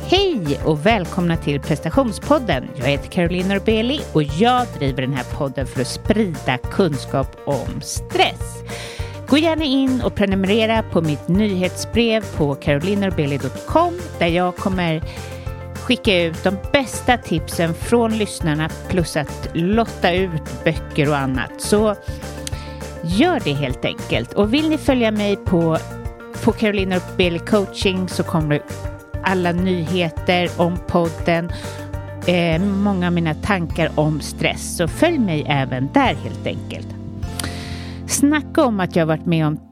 Hej och välkomna till Prestationspodden. Jag heter Caroline Norbeli och jag driver den här podden för att sprida kunskap om stress. Gå gärna in och prenumerera på mitt nyhetsbrev på carolinenorbeli.com där jag kommer skicka ut de bästa tipsen från lyssnarna plus att lotta ut böcker och annat. Så gör det helt enkelt. Och vill ni följa mig på Caroline Norbeli coaching så kommer det alla nyheter om podden, många av mina tankar om stress. Så följ mig även där helt enkelt. Snacka om att jag varit med om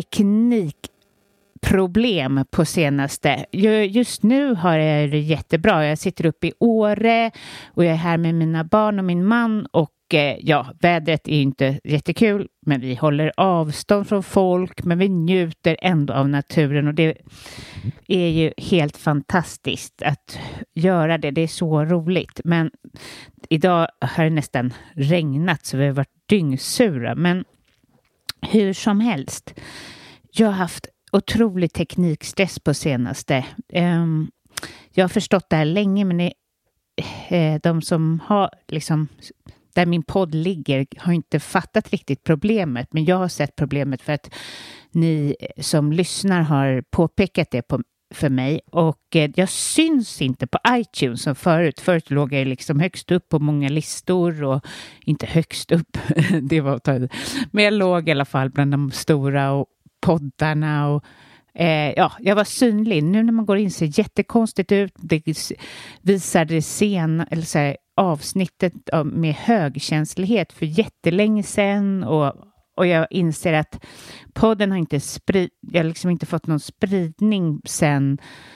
teknikproblem på senaste. Just nu har jag det jättebra. Jag sitter uppe i Åre och jag är här med mina barn och min man och vädret är inte jättekul, men vi håller avstånd från folk, men vi njuter ändå av naturen och det är ju helt fantastiskt att göra det. Det är så roligt, men idag har det nästan regnat så vi har varit dyngsura, men hur som helst. Jag har haft otrolig teknikstress på senaste. Jag har förstått det här länge, men de som har liksom där min podd ligger har inte fattat riktigt problemet, men jag har sett problemet för att ni som lyssnar har påpekat det för mig och jag syns inte på iTunes som förut. Förut låg jag liksom högst upp på många listor och inte högst upp, det var att ta i. Men jag låg i alla fall bland de stora och poddarna och jag var synlig. Nu när man går in ser jättekonstigt ut. Det visar det eller så här, avsnittet med högkänslighet för jättelänge sedan och jag inser att podden har inte jag har liksom inte fått någon spridning sedan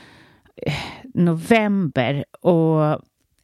november och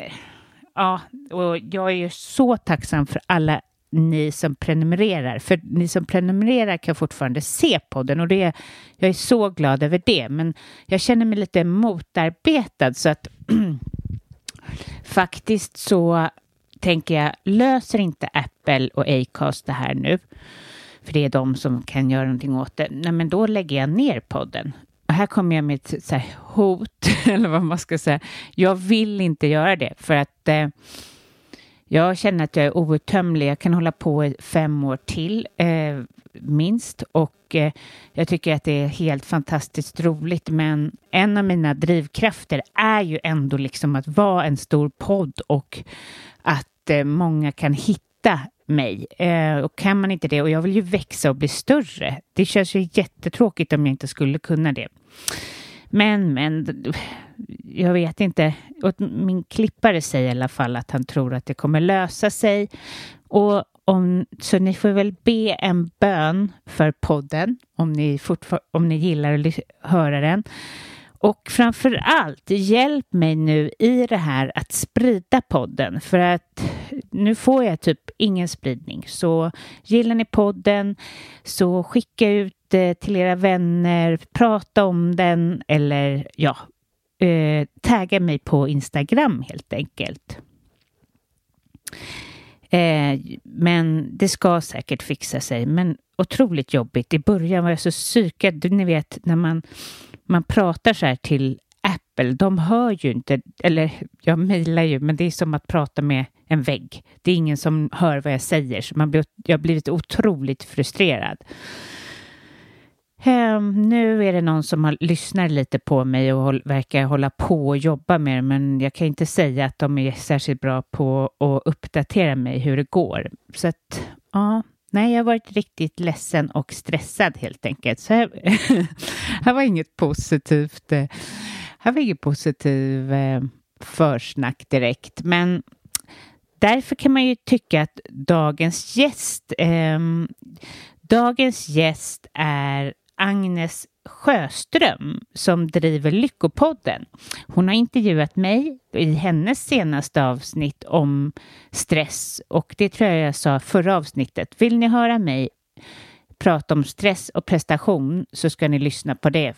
jag är ju så tacksam för alla ni som prenumererar, för ni som prenumererar kan fortfarande se podden och jag är så glad över det, men jag känner mig lite motarbetad så att faktiskt så tänker jag, löser inte Apple och Acast det här nu, för det är de som kan göra någonting åt det, nej men då lägger jag ner podden. Och här kommer jag med ett så här hot eller vad man ska säga. Jag vill inte göra det för att jag känner att jag är outtömlig. Jag kan hålla på i 5 år till minst och jag tycker att det är helt fantastiskt roligt, men en av mina drivkrafter är ju ändå liksom att vara en stor podd och att många kan hitta mig och kan man inte det, och jag vill ju växa och bli större, det känns ju jättetråkigt om jag inte skulle kunna det. Men jag vet inte. Och min klippare säger i alla fall att han tror att det kommer lösa sig. Och så ni får väl be en bön för podden om ni gillar att höra den. Och framför allt hjälp mig nu i det här att sprida podden, för att nu får jag typ ingen spridning. Så gillar ni podden så skicka ut till era vänner, prata om den eller tagga mig på Instagram helt enkelt. Men det ska säkert fixa sig, men otroligt jobbigt. I början var jag så psykad, ni vet när man pratar så här till Apple, de hör ju inte, eller jag mejlar ju, men det är som att prata med en vägg. Det är ingen som hör vad jag säger, så jag har blivit otroligt frustrerad. Nu är det någon som lyssnar lite på mig och verkar hålla på och jobba med det, men jag kan inte säga att de är särskilt bra på att uppdatera mig hur det går. Så att, nej, jag har varit riktigt ledsen och stressad helt enkelt. Så här var inget positivt. Här var inget positivt försnack direkt, men därför kan man ju tycka att dagens gäst är Agnes Sjöström som driver Lyckopodden. Hon har intervjuat mig i hennes senaste avsnitt om stress, och det tror jag sa förra avsnittet. Vill ni höra mig prata om stress och prestation så ska ni lyssna på det.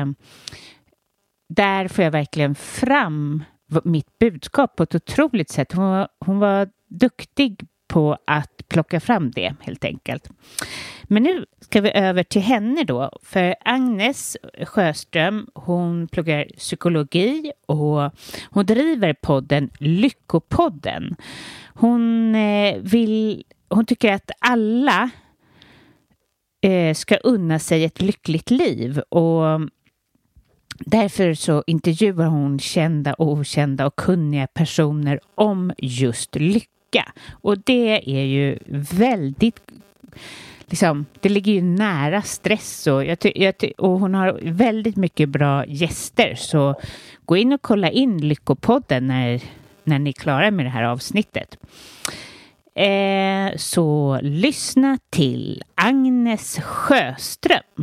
Där får jag verkligen fram mitt budskap på ett otroligt sätt. Hon var duktig på att plocka fram det helt enkelt. Men nu ska vi över till henne då. För Agnes Sjöström, hon pluggar psykologi och hon driver podden Lyckopodden. Hon tycker att alla ska unna sig ett lyckligt liv, och därför så intervjuar hon kända och okända och kunniga personer om just lycka. Och det är ju väldigt, liksom, det ligger ju nära stress, och hon har väldigt mycket bra gäster. Så gå in och kolla in Lyckopodden när ni är klara med det här avsnittet. Så lyssna till Agnes Sjöström.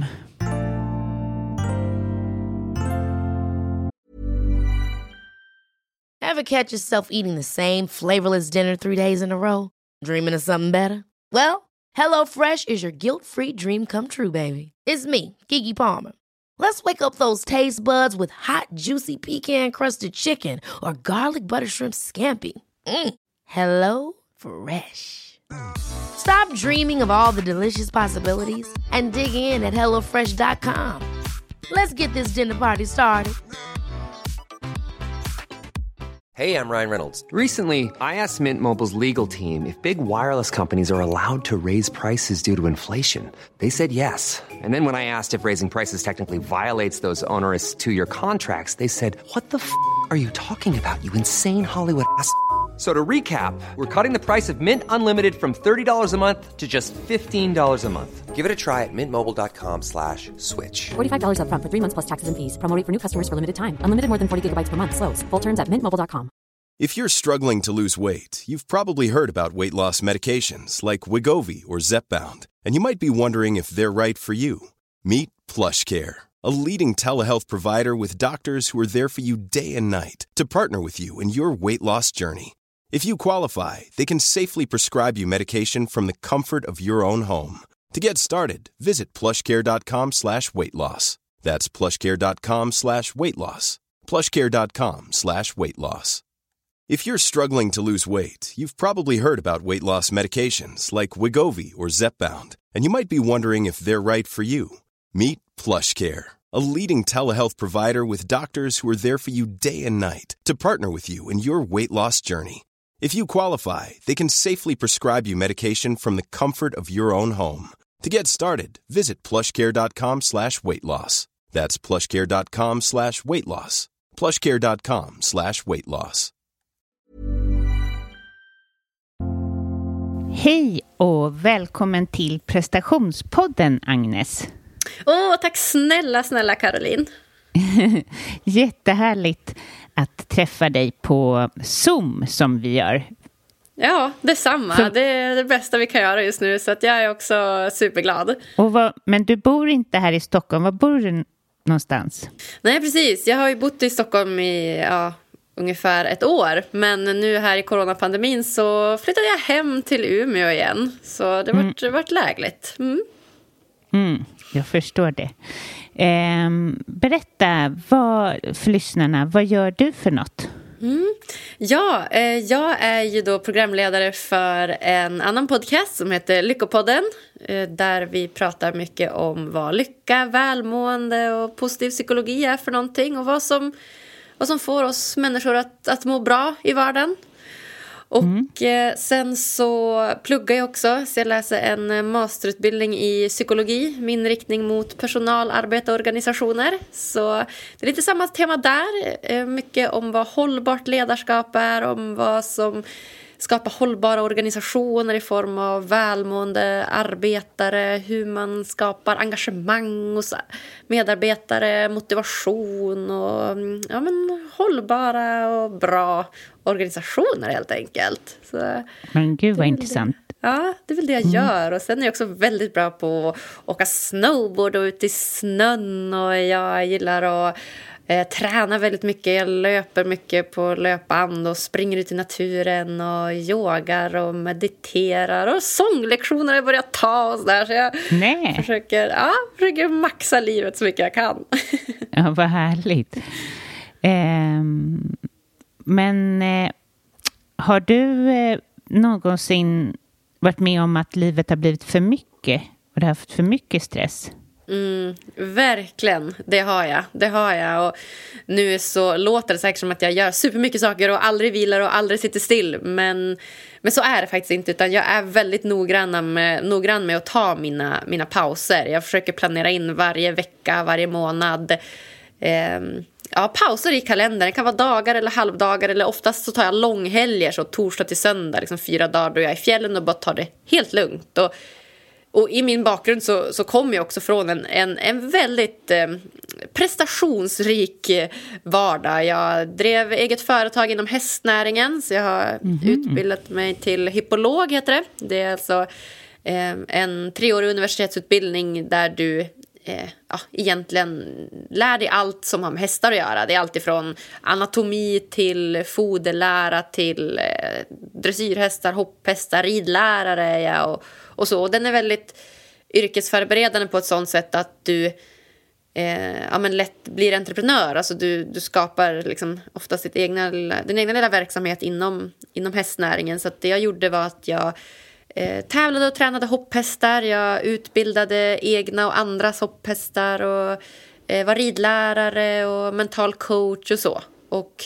Ever catch yourself eating the same flavorless dinner 3 days in a row? Dreaming of something better? Well, HelloFresh is your guilt-free dream come true, baby. It's me, Keke Palmer. Let's wake up those taste buds with hot, juicy pecan-crusted chicken or garlic butter shrimp scampi. Hello Fresh. Stop dreaming of all the delicious possibilities and dig in at HelloFresh.com. Let's get this dinner party started. Hey, I'm Ryan Reynolds. Recently, I asked Mint Mobile's legal team if big wireless companies are allowed to raise prices due to inflation. They said yes. And then when I asked if raising prices technically violates those onerous 2-year contracts, they said, "What the f*** are you talking about, you insane Hollywood ass?" So to recap, we're cutting the price of Mint Unlimited from $30 a month to just $15 a month. Give it a try at mintmobile.com/switch. $45 up front for 3 months plus taxes and fees. Promo rate for new customers for limited time. Unlimited more than 40 gigabytes per month. Slows full terms at mintmobile.com. If you're struggling to lose weight, you've probably heard about weight loss medications like Wegovy or Zepbound, and you might be wondering if they're right for you. Meet PlushCare, a leading telehealth provider with doctors who are there for you day and night to partner with you in your weight loss journey. If you qualify, they can safely prescribe you medication from the comfort of your own home. To get started, visit plushcare.com/weightloss. That's plushcare.com/weightloss. plushcare.com/weightloss. If you're struggling to lose weight, you've probably heard about weight loss medications like Wegovy or Zepbound, and you might be wondering if they're right for you. Meet PlushCare, a leading telehealth provider with doctors who are there for you day and night to partner with you in your weight loss journey. If you qualify, they can safely prescribe you medication from the comfort of your own home. To get started, visit plushcare.com/weightloss. That's plushcare.com/weightloss. plushcare.com/weightloss. Hej och välkommen till prestationspodden, Agnes. Tack snälla Caroline. Jättehärligt att träffa dig på Zoom som vi gör. Ja, detsamma. Det är det bästa vi kan göra just nu, så att jag är också superglad. Men du bor inte här i Stockholm. Var bor du någonstans? Nej, precis. Jag har ju bott i Stockholm i ungefär 1 år. Men nu här i coronapandemin så flyttade jag hem till Umeå igen. Så det vart lägligt. Jag förstår det. Berätta för lyssnarna, vad gör du för något? Ja, jag är ju då programledare för en annan podcast som heter Lyckopodden, där vi pratar mycket om vad lycka, välmående och positiv psykologi är för någonting och vad som får oss människor att må bra i vardagen. Och sen så pluggar jag också, så jag läser en masterutbildning i psykologi med inriktning mot personalarbete och organisationer. Så det är lite samma tema där, mycket om vad hållbart ledarskap är, om vad som skapar hållbara organisationer i form av välmående arbetare, hur man skapar engagemang hos medarbetare, motivation och hållbara och bra organisationer helt enkelt. Så, men gud vad intressant. Ja, det är väl det jag gör. Och sen är jag också väldigt bra på att åka snowboard och ut i snön, och jag gillar att tränar väldigt mycket. Jag löper mycket på löpband och springer ut i naturen och yogar och mediterar, och sånglektioner har jag börjat ta och sådär. Så jag försöker maxa livet så mycket jag kan. Ja, vad härligt. Men har du någonsin varit med om att livet har blivit för mycket Har du haft för mycket stress? Verkligen, det har jag. Och nu så låter det säkert som att jag gör supermycket saker och aldrig vilar och aldrig sitter still. Men så är det faktiskt inte, utan jag är väldigt noggrann med att ta mina pauser. Jag försöker planera in varje vecka, varje månad. Pauser i kalendern. Det kan vara dagar eller halvdagar, eller oftast så tar jag långhelger, så torsdag till söndag, liksom 4 dagar då jag är i fjällen och bara tar det helt lugnt. Och i min bakgrund så kommer jag också från en väldigt prestationsrik vardag. Jag drev eget företag inom hästnäringen, så jag har utbildat mig till hippolog, heter det. Det är alltså en 3-årig universitetsutbildning där du egentligen lär dig allt som har med hästar att göra. Det är allt ifrån anatomi till foderlära till dressyrhästar, hopphästar, ridlärare och så. Och den är väldigt yrkesförberedande på ett sånt sätt att du lätt blir entreprenör. Alltså du skapar liksom oftast din egna lilla verksamhet inom hästnäringen. Så att det jag gjorde var att jag tävlade och tränade hopphästar. Jag utbildade egna och andras hopphästar och var ridlärare och mental coach och så. Och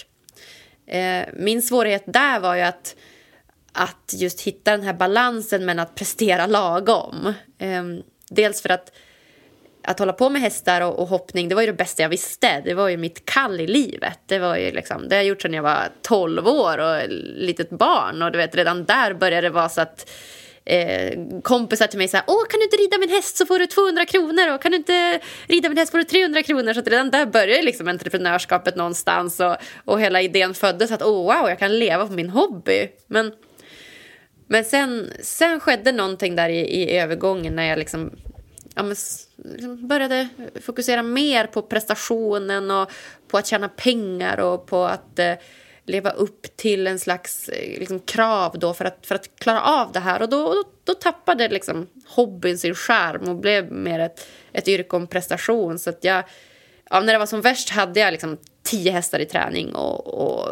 min svårighet där var ju att just hitta den här balansen med att prestera lagom. Dels för att hålla på med hästar och hoppning, det var ju det bästa jag visste. Det var ju mitt kall i livet. Det var ju liksom, det har jag gjort sedan jag var 12 år och litet barn. Och du vet, redan där började det vara så att kompisar till mig sa: kan du inte rida min häst så får du 200 kronor, och kan du inte rida min häst får du 300 kronor. Så att redan där började liksom entreprenörskapet någonstans, och hela idén föddes att wow, jag kan leva på min hobby. Men sen skedde någonting där i övergången när jag liksom började fokusera mer på prestationen och på att tjäna pengar och på att leva upp till en slags liksom krav då för att klara av det här. Och då tappade liksom hobbyn sin charm och blev mer ett yrke om prestation. Så att när det var som värst hade jag liksom 10 hästar i träning och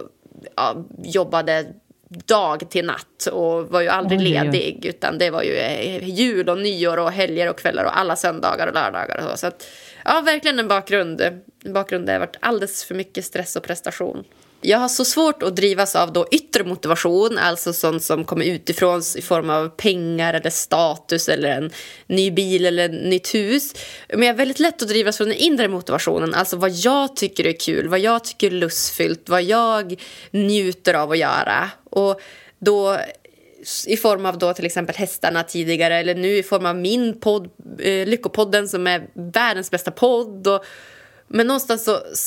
jobbade dag till natt och var ju aldrig ledig, utan det var ju jul och nyår och helger och kvällar och alla söndagar och lördagar och så att verkligen en bakgrund där det har varit alldeles för mycket stress och prestation. Jag har så svårt att drivas av då yttre motivation, alltså sånt som kommer utifrån i form av pengar eller status eller en ny bil eller ett nytt hus. Men jag är väldigt lätt att drivas från den inre motivationen, alltså vad jag tycker är kul, vad jag tycker är lustfyllt, vad jag njuter av att göra. Och då i form av då till exempel hästarna tidigare, eller nu i form av min podd, Lyckopodden, som är världens bästa podd. Men någonstans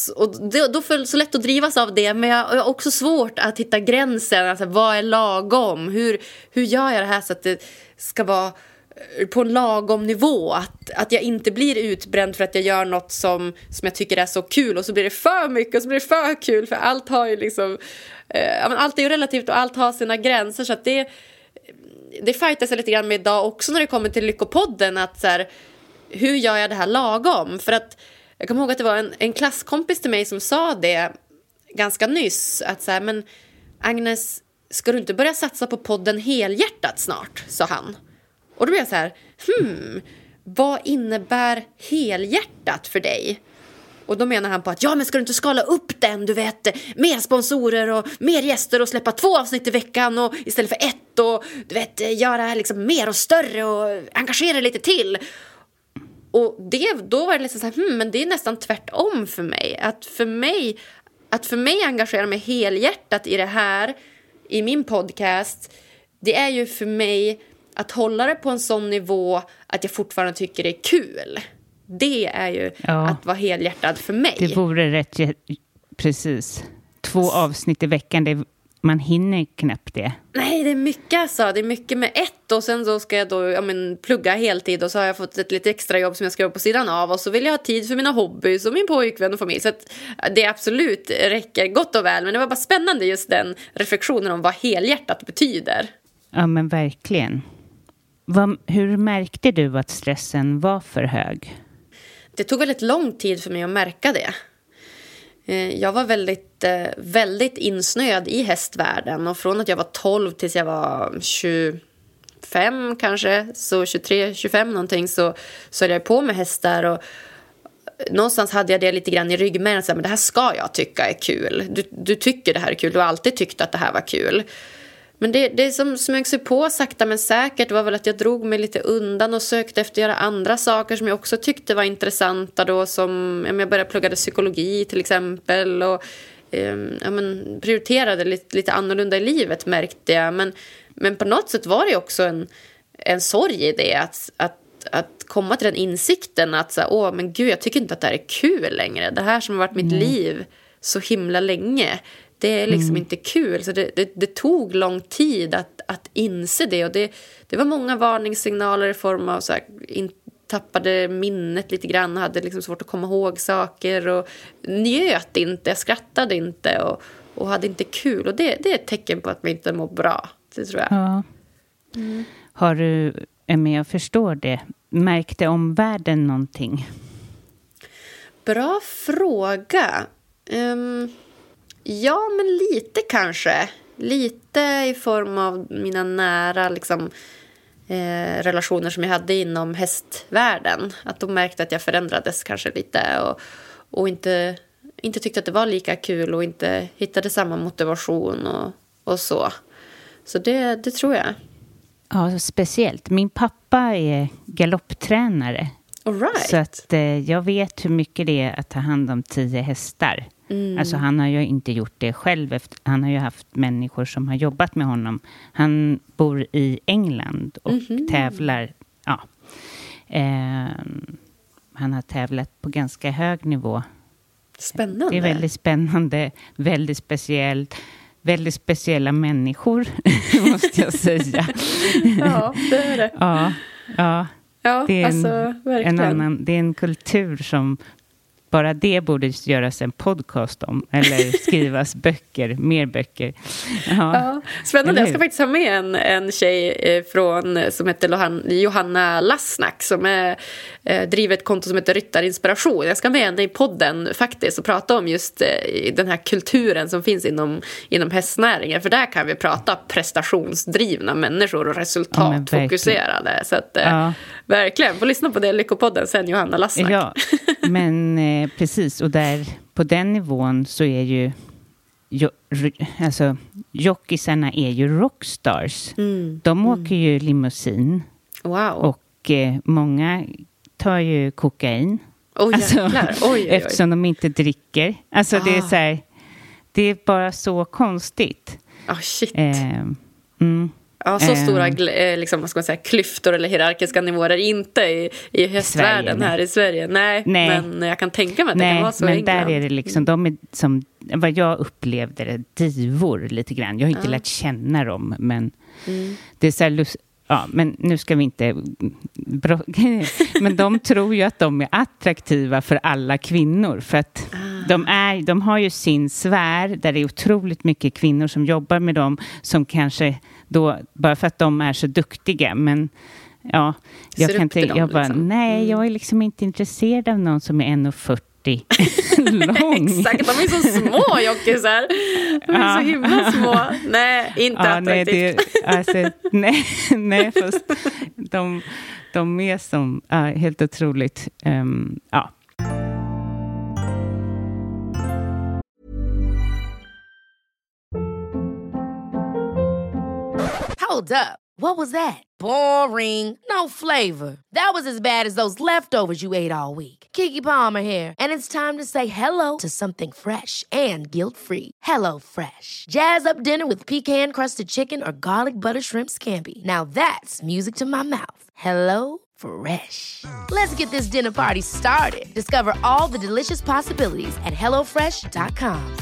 då får det så lätt att drivas av det. Men jag har också svårt att hitta gränsen. Alltså, vad är lagom? Hur gör jag det här så att det ska vara på en lagom nivå? Att jag inte blir utbränd för att jag gör något som jag tycker är så kul. Och så blir det för mycket och så blir det för kul. För allt har ju liksom... allt är ju relativt och allt har sina gränser. Så att det fightas jag lite grann med idag också när det kommer till Lyckopodden. Att så här, hur gör jag det här lagom? För att jag kommer ihåg att det var en klasskompis till mig som sa det ganska nyss. Att så här, men Agnes, ska du inte börja satsa på podden helhjärtat snart? Sa han. Och då blev jag så här, vad innebär helhjärtat för dig? Och då menar han på att men ska du inte skala upp den, du vet, mer sponsorer och mer gäster och släppa 2 avsnitt i veckan och istället för 1 och du vet, göra liksom mer och större och engagera lite till. Och då var det liksom så här, men det är nästan tvärtom för mig. Att för mig engagera mig helhjärtat i det här, i min podcast, det är ju för mig att hålla det på en sån nivå att jag fortfarande tycker det är kul. Det är ju att vara helhjärtad för mig. Det vore rätt, precis. 2 avsnitt i veckan, man hinner knappt det. Nej, det är mycket alltså. Det är mycket med 1 och sen så ska jag då plugga heltid och så har jag fått ett lite extra jobb som jag ska göra på sidan av och så vill jag ha tid för mina hobbys och min pojkvän och familj. Så att det absolut räcker gott och väl. Men det var bara spännande just den reflektionen om vad helhjärtat betyder. Ja, men verkligen. Hur märkte du att stressen var för hög? Det tog väldigt lång tid för mig att märka det. Jag var väldigt, väldigt insnöad i hästvärlden. Och från att jag var 12 tills jag var 23 25 kanske, så 23-25 någonting, så höll jag på med hästar, och någonstans hade jag det lite grann i ryggmärgen, men det här ska jag tycka är kul. Du tycker det här är kul, du har alltid tyckt att det här var kul. Men det som smög sig på sakta men säkert var väl att jag drog mig lite undan och sökte efter att göra andra saker som jag också tyckte var intressanta då, som jag började plugga psykologi till exempel, och prioriterade lite annorlunda i livet, märkte jag. Men på något sätt var det också en sorg i det, att komma till den insikten att men gud, jag tycker inte att det här är kul längre. Det här som har varit mitt liv så himla länge, det är liksom inte kul. Så det tog lång tid att inse det. Och det var många varningssignaler i form av tappade minnet lite grann, hade liksom svårt att komma ihåg saker och njöt inte, jag skrattade inte och hade inte kul. Och det är ett tecken på att man inte mår bra, det tror jag. Ja. Har du med och förstår det? Märkte omvärlden någonting? Bra fråga. Ja, men lite kanske. Lite i form av mina nära relationer som jag hade inom hästvärlden. Att de märkte att jag förändrades kanske lite och inte tyckte att det var lika kul och inte hittade samma motivation och så. Så det tror jag. Ja, speciellt. Min pappa är galopptränare. All right. Så att jag vet hur mycket det är att ta hand om 10 hästar. Alltså han har ju inte gjort det själv. Han har ju haft människor som har jobbat med honom. Han bor i England och tävlar. Ja. Han har tävlat på ganska hög nivå. Spännande. Det är väldigt spännande, väldigt speciellt. Väldigt speciella människor, måste jag säga. Ja, det är det. Ja, det är alltså, verkligen. Det är en kultur som bara det borde göras en podcast om. Eller skrivas mer böcker. Ja. Spännande. Jag ska faktiskt ha med en tjej som heter Johanna Lassnack, som driver ett konto som heter Ryttarinspiration. Jag ska med henne i podden faktiskt och prata om just den här kulturen som finns inom hästnäringen. För där kan vi prata prestationsdrivna människor och resultatfokuserade. Så att verkligen, få lyssna på det Lyckopodden sen, Johanna Lassnack. Ja, men precis, och där på den nivån så är ju jockisarna är ju rockstars. De åker ju limousin. Wow. Och många tar ju kokain. Oj. Eftersom de inte dricker. Alltså det är så här, det är bara så konstigt. Shit. Ja, så stora vad ska man säga, klyftor eller hierarkiska nivåer inte i hästvärlden här i Sverige. Nej, men jag kan tänka mig att det kan vara så i England. Men där är det liksom, de är som, vad jag upplevde det, divor lite grann. Jag har inte lärt känna dem, men det är så här, men nu ska vi inte men de tror ju att de är attraktiva för alla kvinnor, för att de har ju sin sfär där det är otroligt mycket kvinnor som jobbar med dem, som kanske då, bara för att de är så duktiga, men jag kan inte, jag bara, jag är liksom inte intresserad av någon som är 1,40 lång. Exakt, de är så små jockisar. De är så himla små. Nej, inte attraktivt. Nej, fast de är som helt otroligt. Hold up. What was that? Boring. No flavor. That was as bad as those leftovers you ate all week. Keke Palmer here. And it's time to say hello to something fresh and guilt-free. Hello Fresh. Jazz up dinner with pecan-crusted chicken or garlic butter shrimp scampi. Now that's music to my mouth. Hello Fresh. Let's get this dinner party started. Discover all the delicious possibilities at hellofresh.com.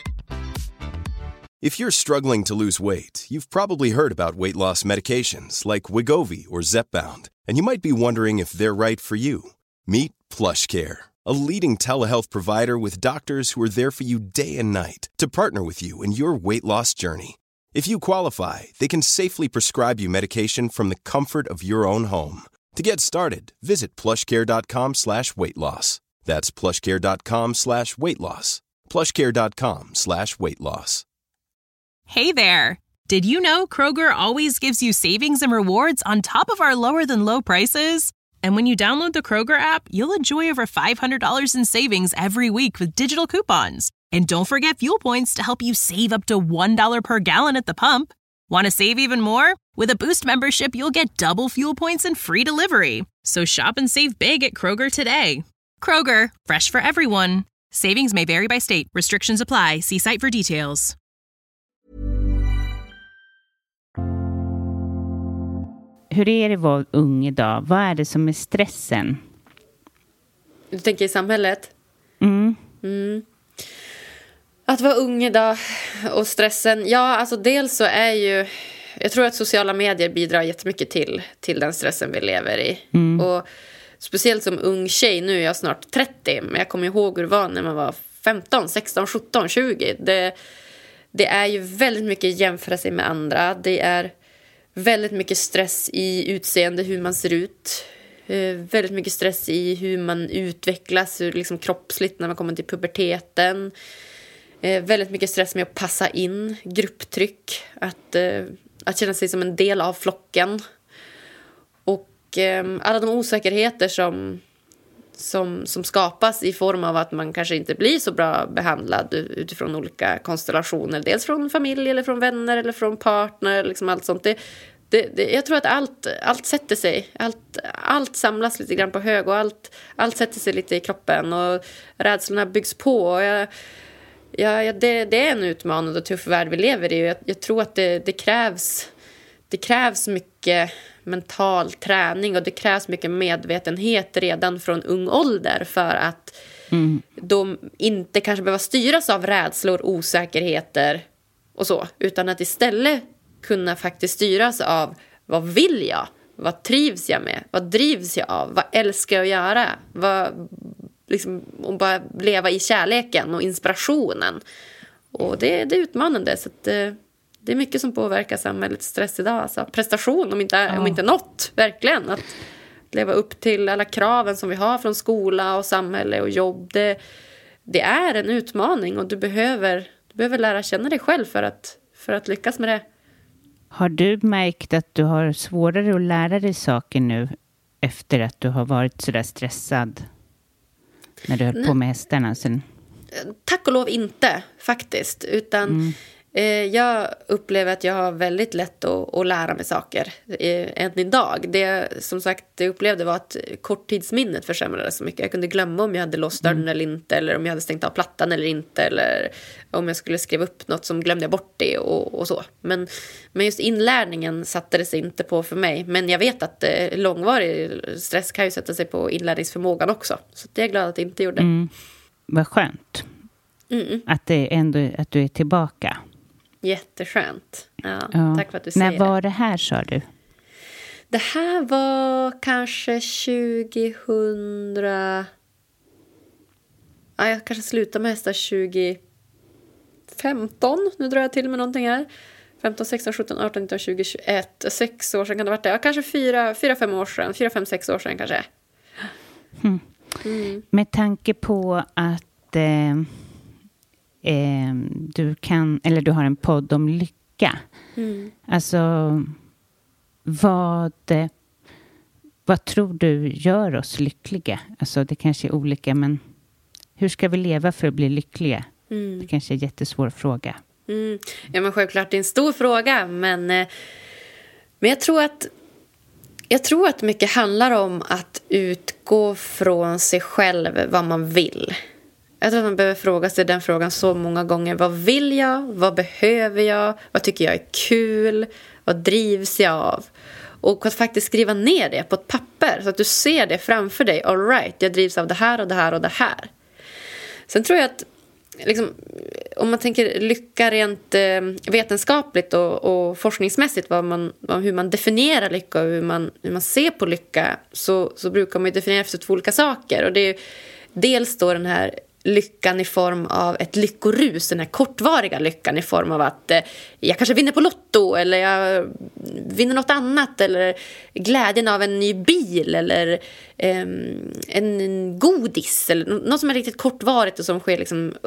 If you're struggling to lose weight, you've probably heard about weight loss medications like Wegovy or Zepbound, and you might be wondering if they're right for you. Meet PlushCare, a leading telehealth provider with doctors who are there for you day and night to partner with you in your weight loss journey. If you qualify, they can safely prescribe you medication from the comfort of your own home. To get started, visit plushcare.com/weightloss. That's plushcare.com/weightloss. plushcare.com/weightloss. Hey there. Did you know Kroger always gives you savings and rewards on top of our lower-than-low prices? And when you download the Kroger app, you'll enjoy over $500 in savings every week with digital coupons. And don't forget fuel points to help you save up to $1 per gallon at the pump. Want to save even more? With a Boost membership, you'll get double fuel points and free delivery. So shop and save big at Kroger today. Kroger, fresh for everyone. Savings may vary by state. Restrictions apply. See site for details. Hur är det att vara ung idag? Vad är det som är stressen? Du tänker i samhället? Mm. Att vara ung idag och stressen. Ja, alltså dels så är ju... Jag tror att sociala medier bidrar jättemycket till den stressen vi lever i. Och speciellt som ung tjej, nu är jag snart 30. Men jag kommer ihåg hur det var när man var 15, 16, 17, 20. Det är ju väldigt mycket jämföra sig med andra. Det är väldigt mycket stress i utseende, hur man ser ut. Väldigt mycket stress i hur man utvecklas, hur liksom kroppsligt när man kommer till puberteten. Väldigt mycket stress med att passa in, grupptryck, att känna sig som en del av flocken. Och alla de osäkerheter som skapas i form av att man kanske inte blir så bra behandlad utifrån olika konstellationer. Dels från familj eller från vänner eller från partner, liksom allt sånt. Jag tror att allt sätter sig. Allt samlas lite grann på hög och allt sätter sig lite i kroppen. Och rädslorna byggs på. Och det är en utmanande och tuff värld vi lever i. Jag tror att det krävs mycket mental träning och det krävs mycket medvetenhet redan från ung ålder för att de inte kanske behöver styras av rädslor, osäkerheter och så, utan att istället kunna faktiskt styras av vad vill jag, vad trivs jag med, vad drivs jag av, vad älskar jag att göra, och bara leva i kärleken och inspirationen. Och det är utmanande, så att det är mycket som påverkar samhällets stress idag. Alltså prestation, om inte något, verkligen. Att leva upp till alla kraven som vi har från skola och samhälle och jobb. Det är en utmaning och du behöver lära känna dig själv för att lyckas med det. Har du märkt att du har svårare att lära dig saker nu efter att du har varit så där stressad när du höll på med hästarna sen? Tack och lov inte, faktiskt. Utan jag upplever att jag har väldigt lätt att lära mig saker än idag. Det som sagt jag upplevde var att korttidsminnet försämrades så mycket. Jag kunde glömma om jag hade låst dörren eller inte, eller om jag hade stängt av plattan eller inte, eller om jag skulle skriva upp något som glömde jag bort det och så. Men just inlärningen satte det sig inte på för mig. Men jag vet att långvarig stress kan ju sätta sig på inlärningsförmågan också. Så jag är glad att det inte gjorde. Vad skönt. Att att du är tillbaka. Jätteskönt. Ja. Tack för att du säger det. När var det här, sa du? Det här var kanske 2000... Ja, jag kanske slutade med hästar 2015. Nu drar jag till med någonting här. 15, 16, 17, 18, 19, 20, 21. 6 år sedan kan det ha varit det. Ja, kanske 4-5 år sedan. 4-5-6 år sedan kanske. Med tanke på att du har en podd om lycka. Alltså vad tror du gör oss lyckliga? Alltså det kanske är olika, men hur ska vi leva för att bli lyckliga? Det kanske är en jättesvår fråga. Ja, men självklart det är en stor fråga, men jag tror att mycket handlar om att utgå från sig själv, vad man vill. Jag tror att man behöver fråga sig den frågan så många gånger. Vad vill jag? Vad behöver jag? Vad tycker jag är kul? Vad drivs jag av? Och att faktiskt skriva ner det på ett papper så att du ser det framför dig. All right, jag drivs av det här och det här och det här. Sen tror jag att liksom, om man tänker lycka rent vetenskapligt och forskningsmässigt, hur man definierar lycka och hur man ser på lycka, så brukar man ju definiera efter 2 olika saker. Och det är dels då den här lyckan i form av ett lyckorus, den här kortvariga lyckan i form av att jag kanske vinner på Lotto, eller jag vinner något annat, eller glädjen av en ny bil, eller en godis, eller något som är riktigt kortvarigt och som sker liksom upp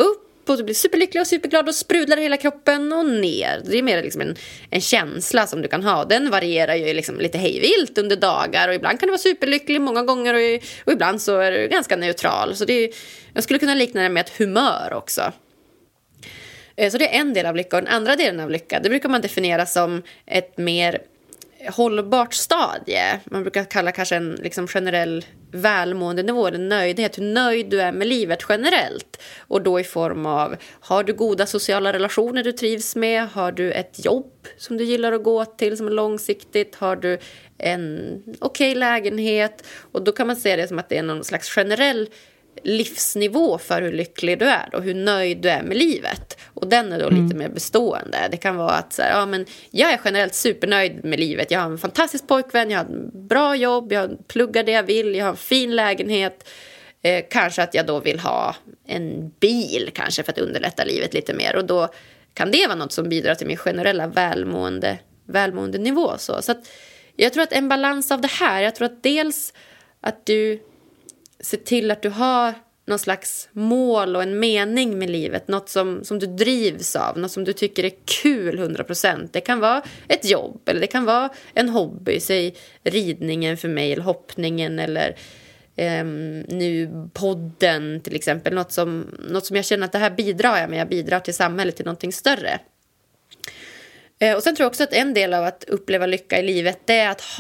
och du blir superlycklig och superglad och sprudlar i hela kroppen och ner. Det är mer liksom en känsla som du kan ha. Den varierar ju liksom lite hejvilt under dagar och ibland kan du vara superlycklig många gånger och ibland så är du ganska neutral. Så jag skulle kunna likna det med ett humör också. Så det är en del av lycka, och den andra delen av lycka, det brukar man definiera som ett mer hållbart stadie. Man brukar kalla kanske en liksom generell välmående nivå, en nöjdhet, hur nöjd du är med livet generellt. Och då i form av, har du goda sociala relationer du trivs med? Har du ett jobb som du gillar att gå till som är långsiktigt? Har du en okej lägenhet? Och då kan man se det som att det är någon slags generell livsnivå för hur lycklig du är och hur nöjd du är med livet. Och den är då lite mer bestående. Det kan vara att så här, ja, men jag är generellt supernöjd med livet. Jag har en fantastisk pojkvän, jag har en bra jobb, jag pluggar det jag vill, jag har en fin lägenhet. Kanske att jag då vill ha en bil kanske för att underlätta livet lite mer. Och då kan det vara något som bidrar till min generella välmående nivå. Så att jag tror att en balans av det här, jag tror att dels att du se till att du har någon slags mål och en mening med livet. Något som du drivs av. Något som du tycker är kul 100%. Det kan vara ett jobb. Eller det kan vara en hobby. Säg ridningen för mig. Eller hoppningen. Eller nu podden till exempel. Något som jag känner att det här bidrar jag med. Jag bidrar till samhället, till någonting större. Och sen tror jag också att en del av att uppleva lycka i livet, det är att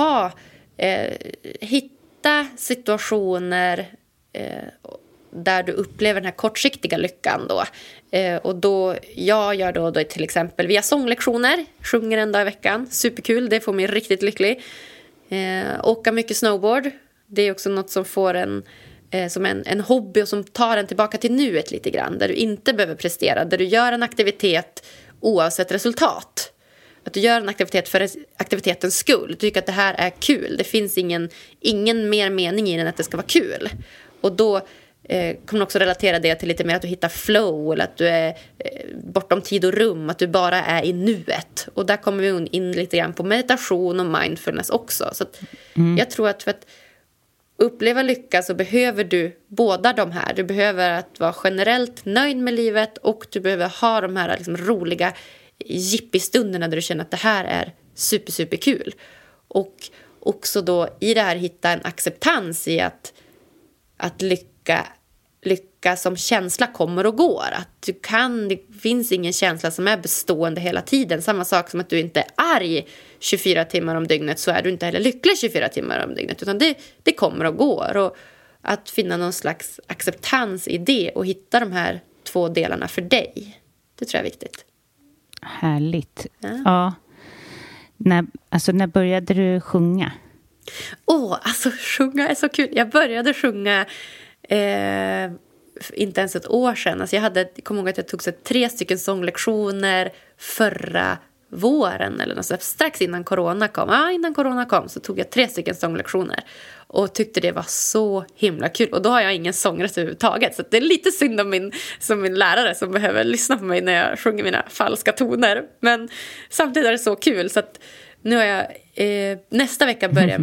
hitta situationer där du upplever den här kortsiktiga lyckan då. Och då jag gör då till exempel via sånglektioner, sjunger en dag i veckan, superkul, det får mig riktigt lycklig. Åka mycket snowboard, det är också något som får som en hobby och som tar en tillbaka till nuet lite grann, där du inte behöver prestera, där du gör en aktivitet oavsett resultat. Att du gör en aktivitet för aktivitetens skull. Du tycker att det här är kul. Det finns ingen mer mening i den att det ska vara kul. Och då kommer man också relatera det till lite mer att du hittar flow. Eller att du är bortom tid och rum. Att du bara är i nuet. Och där kommer vi in lite grann på meditation och mindfulness också. Så att jag tror att för att uppleva lycka så behöver du båda de här. Du behöver att vara generellt nöjd med livet. Och du behöver ha de här liksom roliga jippie-stunderna där du känner att det här är super kul. Och också då i det här hitta en acceptans i att lycka som känsla kommer och går. Att det finns ingen känsla som är bestående hela tiden. Samma sak som att du inte är arg 24 timmar om dygnet, så är du inte heller lycklig 24 timmar om dygnet. Utan det kommer och går. Och att finna någon slags acceptans i det och hitta de här två delarna för dig. Det tror jag är viktigt. Härligt. Ja. När började du sjunga? Sjunga är så kul. Jag började sjunga inte ens ett år sedan. Alltså jag kommer ihåg att jag tog 3 stycken sånglektioner förra våren eller något så, strax innan corona kom. Innan corona kom så tog jag 3 stycken sånglektioner och tyckte det var så himla kul. Och då har jag ingen sångröst överhuvudtaget, så det är lite synd om min lärare som behöver lyssna på mig när jag sjunger mina falska toner. Men samtidigt är det så kul, så att nu har jag nästa vecka börjar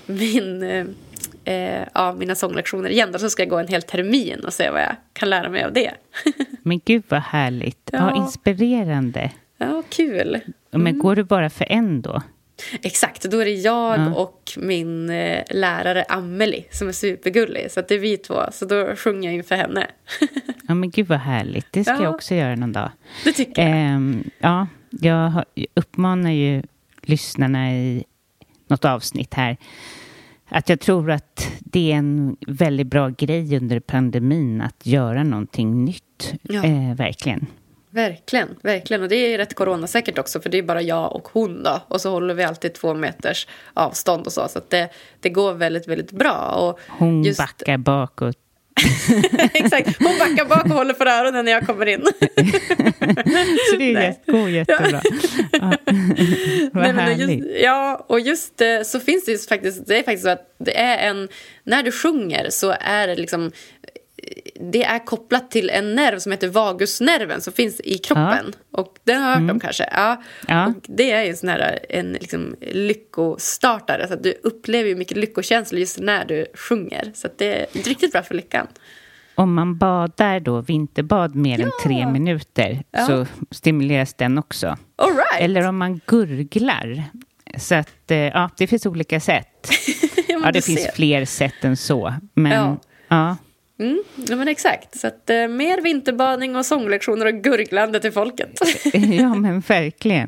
mina sånglektioner igen. Då så ska jag gå en hel termin och se vad jag kan lära mig av det. Men gud vad härligt. Ja, inspirerande. Ja, kul. Men går du bara för en då? Exakt, då är det jag och min lärare Amelie som är supergullig. Så att det är vi två, så då sjunger jag inför henne. Ja, men gud vad härligt. Det ska jag också göra någon dag. Det tycker jag. Jag uppmanar ju lyssnarna i något avsnitt här att jag tror att det är en väldigt bra grej under pandemin att göra någonting nytt. Ja. Verkligen. Och det är rätt coronasäkert också, för det är bara jag och hon då. Och så håller vi alltid 2 meters avstånd och så att det går väldigt, väldigt bra. Och hon backar bakåt. Exakt, hon backar bak och håller för öronen när jag kommer in. Så det går jättebra. Vad härligt. Just så finns det ju faktiskt, det är faktiskt så att det är när du sjunger så är det liksom, det är kopplat till en nerv som heter vagusnerven som finns i kroppen. Och den har jag hört om kanske. Och det är ju en sån här en liksom lyckostartare. Så att du upplever ju mycket lyckokänslor just när du sjunger. Så att det är riktigt bra för lyckan. om man badar då vinterbad mer än 3 minuter så stimuleras den också. All right. Eller om man gurglar. Så att det finns olika sätt. Det finns fler sätt än så. Men ja. Ja, men exakt. Så att mer vinterbadning och sånglektioner och gurglande till folket. Ja, men verkligen.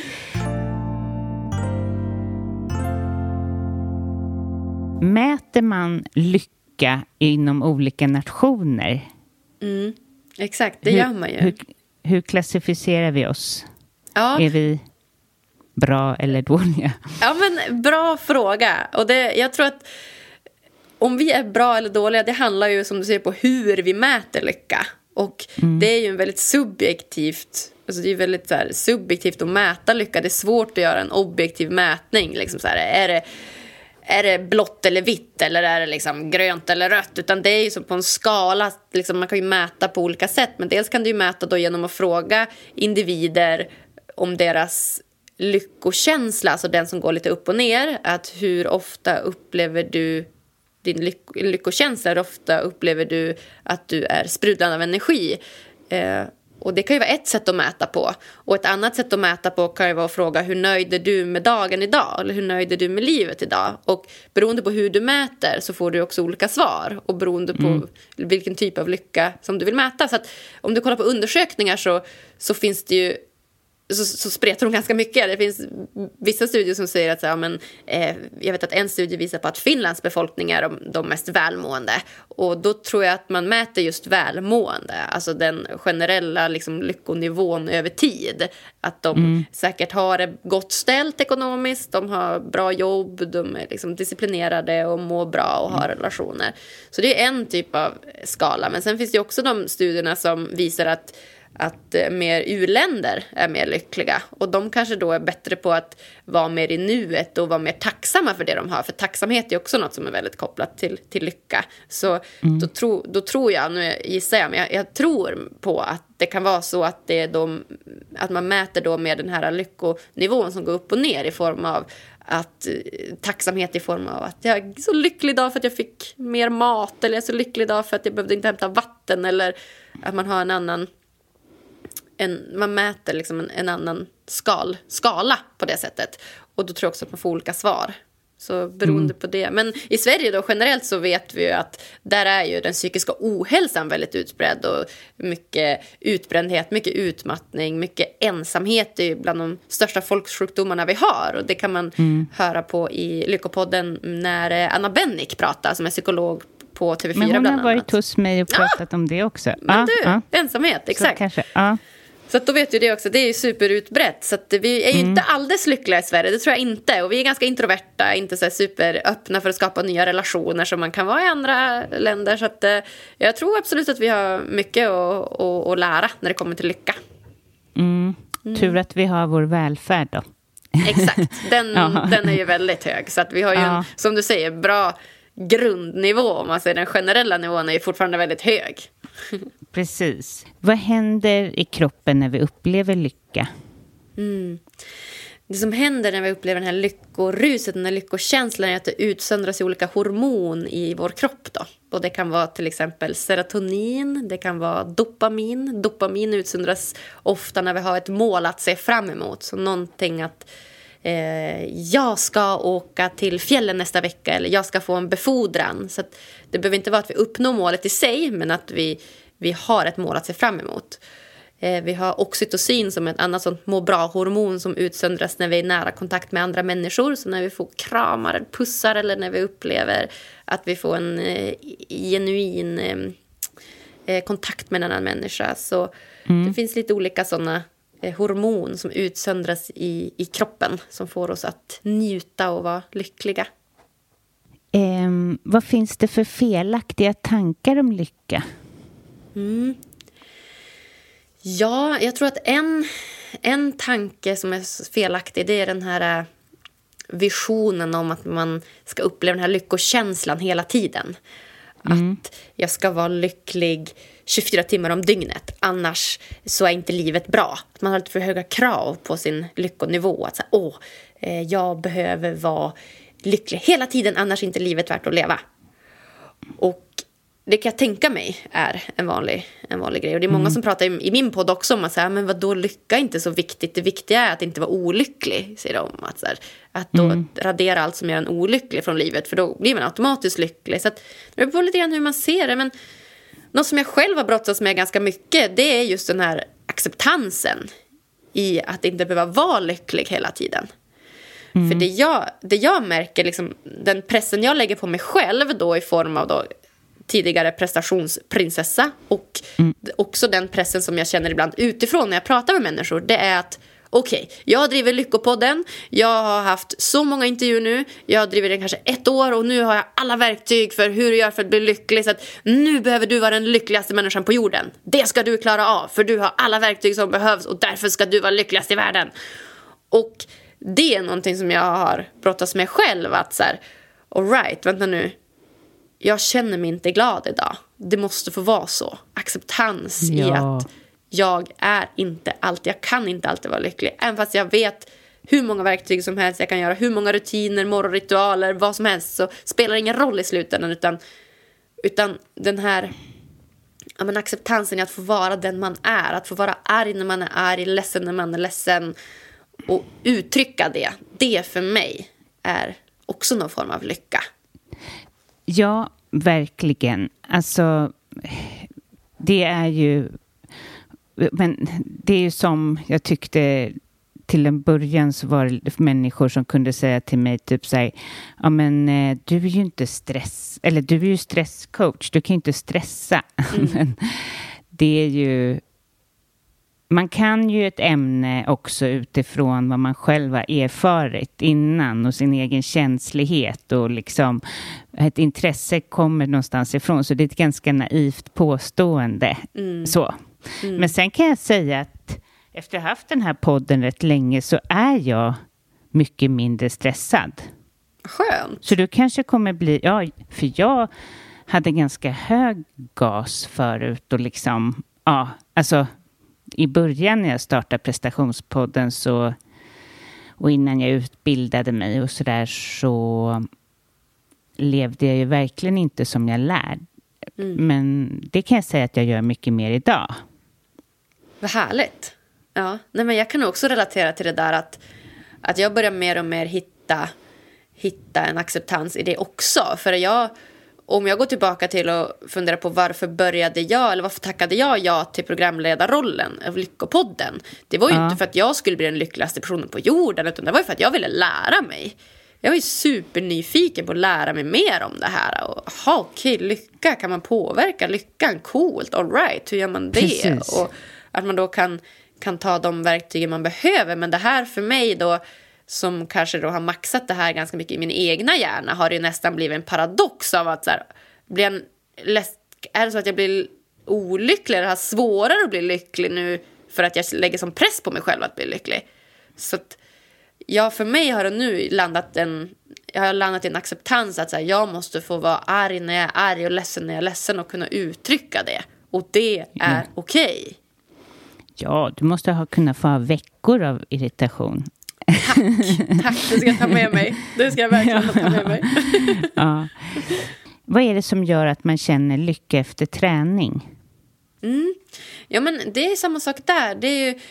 Mäter man lycka inom olika nationer? Exakt, det gör man ju. Hur klassificerar vi oss? Ja. Är vi bra eller dåliga? Ja, men bra fråga. Och jag tror att om vi är bra eller dåliga, det handlar ju som du säger på hur vi mäter lycka. Och det är ju en väldigt subjektivt, alltså det är väldigt så här, subjektivt att mäta lycka. Det är svårt att göra en objektiv mätning. Liksom så här, är det blått eller vitt eller är det liksom grönt eller rött? Utan det är ju som på en skala, liksom, man kan ju mäta på olika sätt. Men dels kan du ju mäta då genom att fråga individer om deras lyckokänsla, alltså den som går lite upp och ner. Att hur ofta upplever du din lyckokänsla, hur ofta upplever du att du är sprudlande av energi. Och det kan ju vara ett sätt att mäta på. Och ett annat sätt att mäta på kan ju vara att fråga hur nöjd är du med dagen idag? Eller hur nöjd är du med livet idag? Och beroende på hur du mäter så får du också olika svar. Och beroende på vilken typ av lycka som du vill mäta. Så att om du kollar på undersökningar så finns det ju så spretar de ganska mycket. Det finns vissa studier som säger att jag vet att en studie visar på att Finlands befolkning är de mest välmående. Och då tror jag att man mäter just välmående. Alltså den generella liksom, lyckonivån över tid. Att de säkert har det gott ställt ekonomiskt. De har bra jobb. De är liksom disciplinerade och mår bra och har relationer. Så det är en typ av skala. Men sen finns det också de studierna som visar att mer u-länder är mer lyckliga. Och de kanske då är bättre på att vara mer i nuet och vara mer tacksamma för det de har. För tacksamhet är också något som är väldigt kopplat till lycka. Så då tror jag, nu gissar jag, men jag tror på att det kan vara så att det är att man mäter då med den här lyckonivån som går upp och ner i form av att tacksamhet i form av att jag är så lycklig idag för att jag fick mer mat, eller jag är så lycklig idag för att jag behövde inte hämta vatten, eller att man har en annan man mäter liksom en annan skala på det sättet. Och då tror jag också att man får olika svar. Så beroende på det. Men i Sverige då generellt så vet vi ju att där är ju den psykiska ohälsan väldigt utbredd. Och mycket utbrändhet, mycket utmattning, mycket ensamhet är ju bland de största folksjukdomarna vi har. Och det kan man höra på i Lyckopodden när Anna Bennick pratar, som är psykolog på TV4 bland annat. Men hon har varit hos mig och pratat om det också. Men ensamhet, exakt. Så kanske, Så att då vet ju det också, det är ju superutbrett. Så att vi är ju inte alldeles lyckliga i Sverige, det tror jag inte. Och vi är ganska introverta, inte så här superöppna för att skapa nya relationer som man kan vara i andra länder. Så att jag tror absolut att vi har mycket att lära när det kommer till lycka. Tur att vi har vår välfärd då. Exakt, den är ju väldigt hög. Så att vi har ju en, som du säger, bra grundnivå. Om man säger, den generella nivån är ju fortfarande väldigt hög. Precis. Vad händer i kroppen när vi upplever lycka? Det som händer när vi upplever den här lyckoruset, den här lyckokänslan, är att det utsöndras i olika hormon i vår kropp då. Och det kan vara till exempel serotonin, det kan vara dopamin. Dopamin utsöndras ofta när vi har ett mål att se fram emot. Så någonting att jag ska åka till fjällen nästa vecka, eller jag ska få en befordran. Så att det behöver inte vara att vi uppnår målet i sig, men att vi har ett mål att se fram emot. Vi har oxytocin som ett annat sånt må bra-hormon som utsöndras när vi är i nära kontakt med andra människor. Så när vi får kramar, pussar, eller när vi upplever att vi får en genuin kontakt med en annan människa. Så det finns lite olika sådana hormon som utsöndras i kroppen som får oss att njuta och vara lyckliga. Vad finns det för felaktiga tankar om lycka? Ja, jag tror att en tanke som är felaktig, det är den här visionen om att man ska uppleva den här lyckokänslan hela tiden. Att jag ska vara lycklig 24 timmar om dygnet, annars så är inte livet bra. Att man har lite för höga krav på sin lyckonivå. Att säga, jag behöver vara lycklig hela tiden, annars är inte livet värt att leva. Och det kan jag tänka mig är en vanlig grej. Och det är många som pratar i min podd också om att säga, men vadå, lycka är inte så viktigt. Det viktiga är att inte vara olycklig, säger de. Att, så här, att då radera allt som gör en olycklig från livet, för då blir man automatiskt lycklig. Så att, det beror lite grann hur man ser det. Men något som jag själv har brottats med ganska mycket, det är just den här acceptansen i att inte behöva vara lycklig hela tiden. För det jag märker, liksom, den pressen jag lägger på mig själv då i form av då tidigare prestationsprinsessa och också den pressen som jag känner ibland utifrån när jag pratar med människor, det är att okej, jag driver Lyckopodden, jag har haft så många intervjuer nu, jag har drivit den kanske 1 år och nu har jag alla verktyg för hur du gör för att bli lycklig, så att nu behöver du vara den lyckligaste människan på jorden. Det ska du klara av, för du har alla verktyg som behövs och därför ska du vara lyckligast i världen. Och det är någonting som jag har brottats med själv, att så här, all right, vänta nu, jag känner mig inte glad idag. Det måste få vara så. Acceptans i att jag är inte alltid, jag kan inte alltid vara lycklig. Även fast jag vet hur många verktyg som helst jag kan göra, hur många rutiner, morgonritualer, vad som helst, så spelar det ingen roll i slutändan. Utan den här acceptansen i att få vara den man är. Att få vara arg när man är arg, ledsen när man är ledsen. Och uttrycka det. Det för mig är också någon form av lycka. Ja, verkligen. Alltså, det är ju... Men det är ju som jag tyckte till en början, så var det människor som kunde säga till mig typ så här, ja men du är ju inte du är ju stresscoach, du kan ju inte stressa. Men det är ju... Man kan ju ett ämne också utifrån vad man själv har erfarit innan och sin egen känslighet, och liksom ett intresse kommer någonstans ifrån, så det är ett ganska naivt påstående. Så. Men sen kan jag säga att efter att ha haft den här podden rätt länge så är jag mycket mindre stressad. Skönt. Så du kanske kommer bli, för jag hade ganska hög gas förut och liksom, alltså i början när jag startade prestationspodden så, och innan jag utbildade mig och sådär, så levde jag ju verkligen inte som jag lärde. Men det kan jag säga att jag gör mycket mer idag. Vad härligt. Ja, nej, men jag kan också relatera till det där att jag börjar mer och mer hitta en acceptans i det också. För om jag går tillbaka till och funderar på varför tackade jag ja till programledarrollen av Lyckopodden. Det var ju inte för att jag skulle bli den lyckligaste personen på jorden, utan det var ju för att jag ville lära mig. Jag var ju supernyfiken på att lära mig mer om det här. Och, okej, lycka, kan man påverka lyckan? Coolt, all right, hur gör man det? Precis. Och att man då kan ta de verktygen man behöver. Men det här för mig då, som kanske då har maxat det här ganska mycket i min egna hjärna, har det nästan blivit en paradox av att så här, är det så att jag blir olycklig eller har svårare att bli lycklig nu för att jag lägger som press på mig själv att bli lycklig. Så att för mig har det nu landat i en acceptans att så här, jag måste få vara arg när jag är arg och ledsen när jag är ledsen och kunna uttrycka det. Och det är okej. Ja, du måste kunna få ha veckor av irritation. Tack, det ska jag ta med mig. Det ska jag verkligen ta med mig. Ja. Vad är det som gör att man känner lycka efter träning? Ja, men det är samma sak där. Det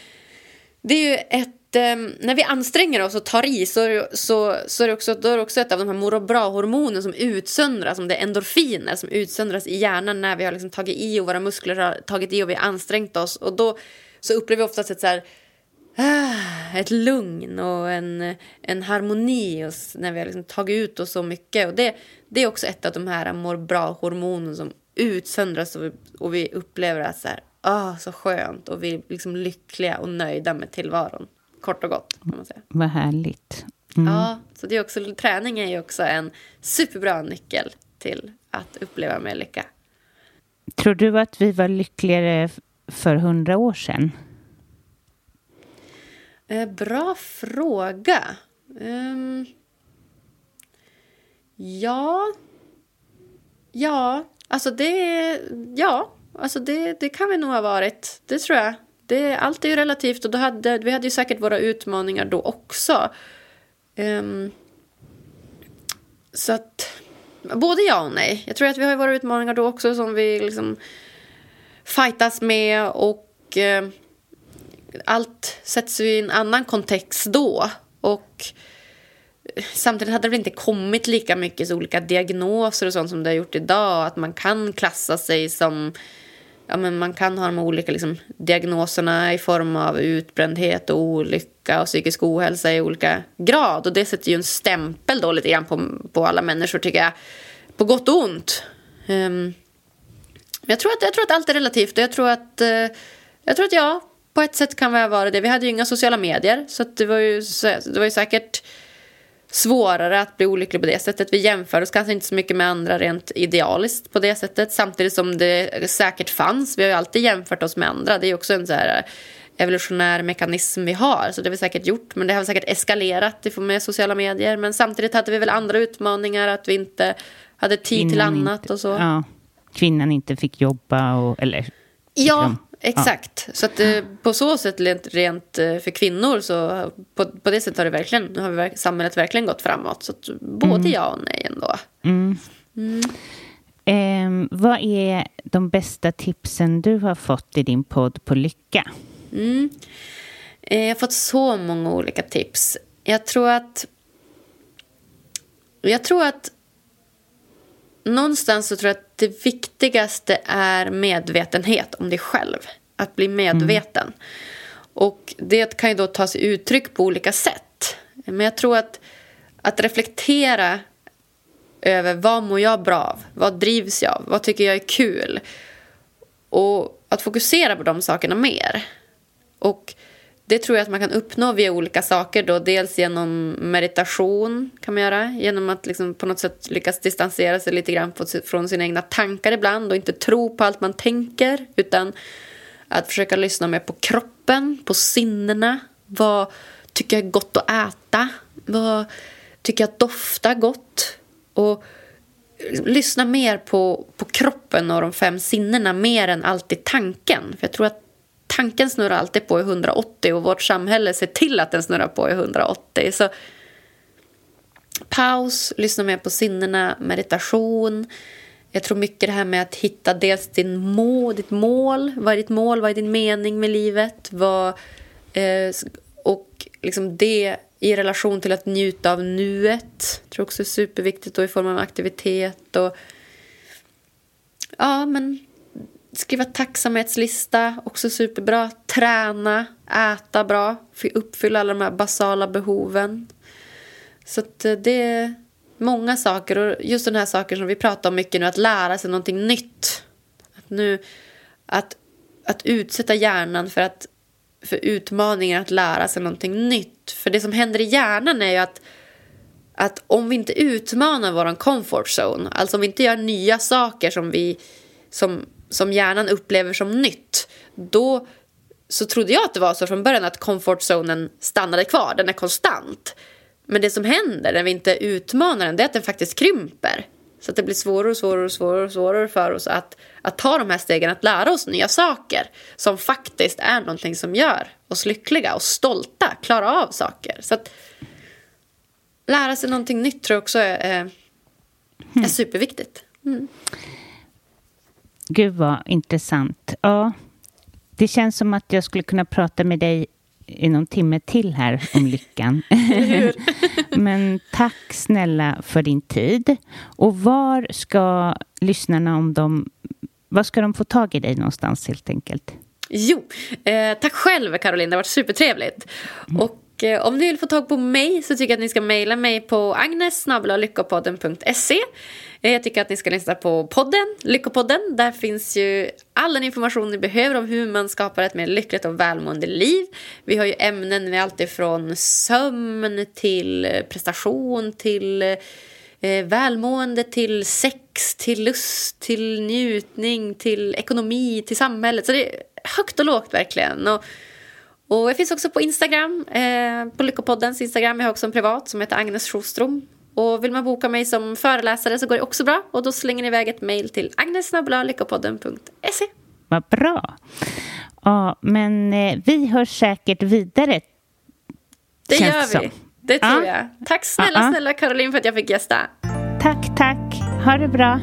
är ju när vi anstränger oss och tar i så är det också ett av de här mår bra-hormonen som utsöndras, som det är endorfiner som utsöndras i hjärnan när vi har liksom tagit i och våra muskler har tagit i och vi har ansträngt oss. Och då så upplever vi oftast ett lugn och en harmoni när vi har liksom tagit ut oss så mycket. Och det är också ett av de här mår bra-hormonen som utsöndras och vi upplever att så skönt, och vi är liksom lyckliga och nöjda med tillvaron. Kort och gott, kan man säga. Vad härligt. Ja, så det är också, träning är ju också en superbra nyckel till att uppleva mer lycka. Tror du att vi var lyckligare för 100 år sedan? Bra fråga. Alltså det kan vi nog ha varit. Det tror jag. Allt är ju relativt, och vi hade ju säkert våra utmaningar då också. Så att både ja och nej. Jag tror att vi har våra utmaningar då också som vi liksom fightas med, och allt sätts i en annan kontext då. Och samtidigt hade det inte kommit lika mycket så olika diagnoser och sånt som det har gjort idag. Att man kan klassa sig som... Ja, men man kan ha de olika liksom, diagnoserna i form av utbrändhet och olycka och psykisk ohälsa i olika grad. Och det sätter ju en stämpel då lite grann på alla människor, tycker jag. På gott och ont. Jag tror att allt är relativt. Och jag tror att ja, på ett sätt kan vi vara det. Vi hade ju inga sociala medier. Så att det var ju säkert svårare att bli olycklig på det sättet. Vi jämför oss kanske inte så mycket med andra rent idealiskt på det sättet. Samtidigt som det säkert fanns. Vi har ju alltid jämfört oss med andra. Det är ju också en så här evolutionär mekanism vi har. Så det har vi säkert gjort. Men det har säkert eskalerat med sociala medier. Men samtidigt hade vi väl andra utmaningar. Att vi inte hade tid till annat och så. Ja, kvinnan inte fick jobba eller... Ja, exakt. Så att på så sätt rent för kvinnor så på det sättet har samhället verkligen gått framåt. Så att både ja och nej ändå. Vad är de bästa tipsen du har fått i din podd på lycka? Jag har fått så många olika tips. Jag tror att någonstans så tror jag att det viktigaste är medvetenhet om dig själv. Att bli medveten. Och det kan ju då ta sig uttryck på olika sätt. Men jag tror att reflektera över vad mår jag bra av? Vad drivs jag av? Vad tycker jag är kul? Och att fokusera på de sakerna mer. Och det tror jag att man kan uppnå via olika saker då. Dels genom meditation kan man göra. Genom att liksom på något sätt lyckas distansera sig lite grann från sina egna tankar ibland. Och inte tro på allt man tänker. Utan att försöka lyssna mer på kroppen, på sinnena. Vad tycker jag är gott att äta? Vad tycker jag doftar gott? Och lyssna mer på kroppen och de 5 sinnena mer än alltid tanken. För jag tror att tanken snurrar alltid på i 180 och vårt samhälle ser till att den snurrar på i 180. Så paus, lyssna mer på sinnena, meditation. Jag tror mycket det här med att hitta dels ditt mål. Vad är ditt mål? Vad är din mening med livet? Och liksom det i relation till att njuta av nuet. Jag tror också är superviktigt då i form av aktivitet. Och ja, men skriva tacksamhetslista, också superbra. Träna, äta bra, uppfylla alla de här basala behoven. Så att det är många saker. Och just den här saker som vi pratar om mycket nu, att lära sig någonting nytt. Att utsätta hjärnan för utmaningar att lära sig någonting nytt. För det som händer i hjärnan är ju att om vi inte utmanar våran comfort zone, alltså om vi inte gör nya saker som hjärnan upplever som nytt, då så trodde jag att det var så från början att comfortzonen stannade kvar, den är konstant. Men det som händer när vi inte utmanar den, det är att den faktiskt krymper. Så att det blir svårare för oss att ta de här stegen, att lära oss nya saker som faktiskt är någonting som gör oss lyckliga och stolta, klara av saker. Så att lära sig någonting nytt tror jag också är superviktigt. Gud vad intressant. Ja, det känns som att jag skulle kunna prata med dig i någon timme till här om lyckan. Men tack snälla för din tid. Och var ska lyssnarna var ska de få tag i dig någonstans helt enkelt? Jo, tack själv Caroline, det har varit supertrevligt. Och om ni vill få tag på mig så tycker jag att ni ska mejla mig på agnes@lyckopodden.se. Jag tycker att ni ska lyssna på podden, Lyckopodden. Där finns ju all den information ni behöver om hur man skapar ett mer lyckligt och välmående liv. Vi har ju ämnen med allt ifrån sömn till prestation, till välmående, till sex, till lust, till njutning, till ekonomi, till samhället. Så det är högt och lågt verkligen. Och jag finns också på Instagram, på Lyckopoddens Instagram. Jag har också en privat som heter Agnes Sjostrom. Och vill man boka mig som föreläsare så går det också bra. Och då slänger ni iväg ett mejl till agnes@lyckopodden.se. Vad bra. Ja, men vi hörs säkert vidare. Det gör vi. Det tror jag. Tack snälla Caroline för att jag fick gästa. Tack. Ha det bra.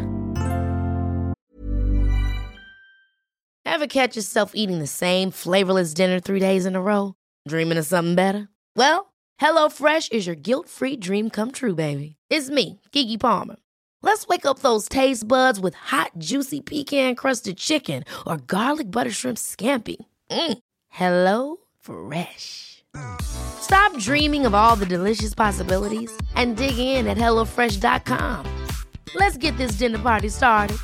Ever catch yourself eating the same flavorless dinner 3 days in a row? Dreaming of something better? Well, HelloFresh is your guilt-free dream come true, baby. It's me, Keke Palmer. Let's wake up those taste buds with hot, juicy pecan-crusted chicken or garlic butter shrimp scampi. Hello Fresh. Stop dreaming of all the delicious possibilities and dig in at HelloFresh.com. Let's get this dinner party started.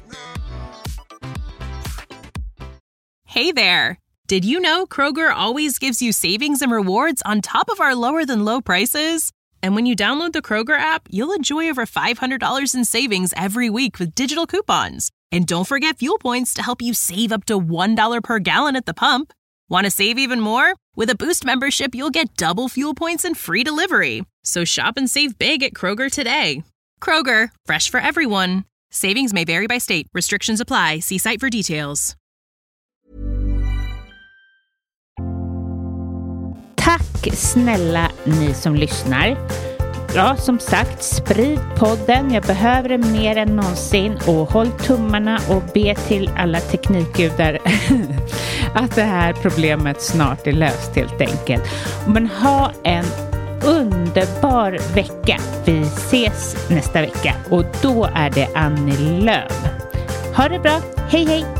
Hey there! Did you know Kroger always gives you savings and rewards on top of our lower-than-low prices? And when you download the Kroger app, you'll enjoy over $500 in savings every week with digital coupons. And don't forget fuel points to help you save up to $1 per gallon at the pump. Want to save even more? With a Boost membership, you'll get double fuel points and free delivery. So shop and save big at Kroger today. Kroger, fresh for everyone. Savings may vary by state. Restrictions apply. See site for details. Tack snälla ni som lyssnar. Ja, som sagt, sprid podden. Jag behöver det mer än någonsin. Och håll tummarna och be till alla teknikgudar att det här problemet snart är löst helt enkelt. Men ha en underbar vecka. Vi ses nästa vecka och då är det Annie Lööf. Ha det bra. Hej hej!